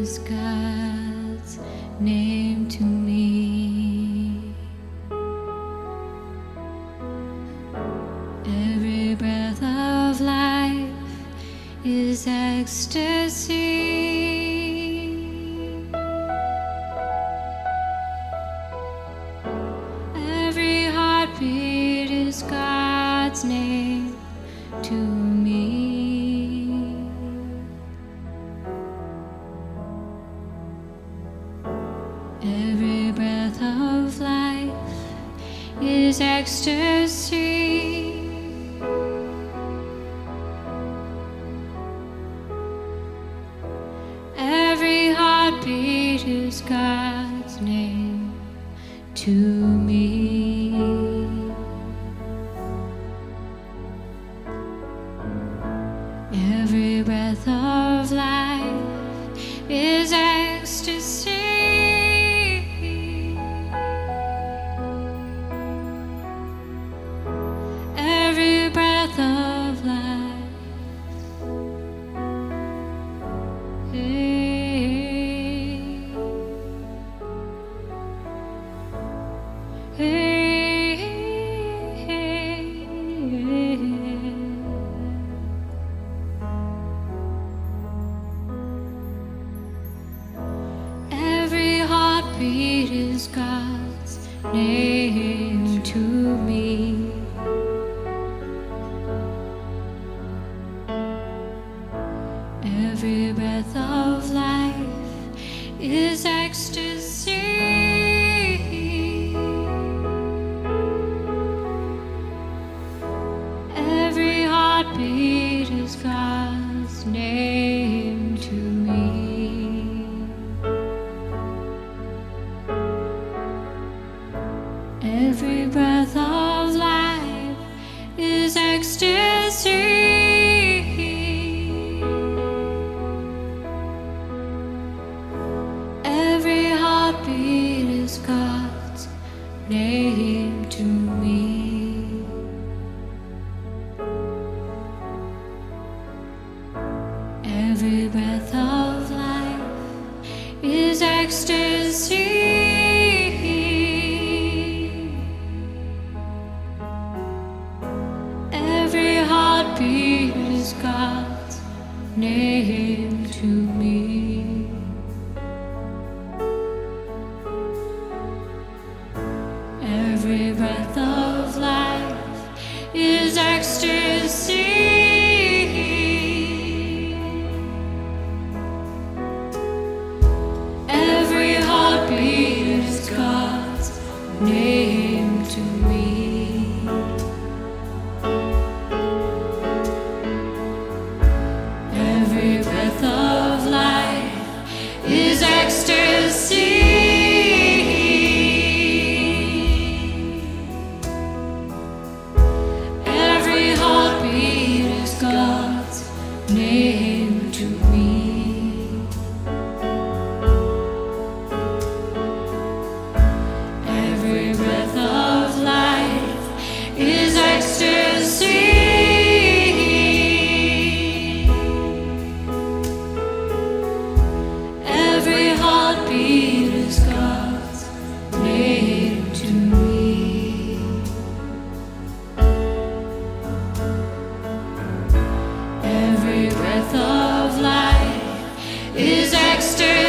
is God's name to me. Every breath of life is ecstasy. Every heartbeat is God's name to me. Every breath of life is ecstasy. Every heartbeat is God's name to me. Every breath of life is ecstasy. Every breath of life. Every heartbeat is God's name to me. Every breath of life is ecstasy. Every heartbeat is God's name to me. Every breath of life is ecstasy. Every heartbeat is God's name to me. Every breath of life is ecstasy. Every heartbeat is God's name to me. Every breath of life is ecstasy. Every heartbeat is God's name to me. Every breath of life is ecstasy. Every heartbeat is God's name to me. Every breath of life is ecstasy. Every heartbeat is God's name to me. Every breath of life is ecstasy.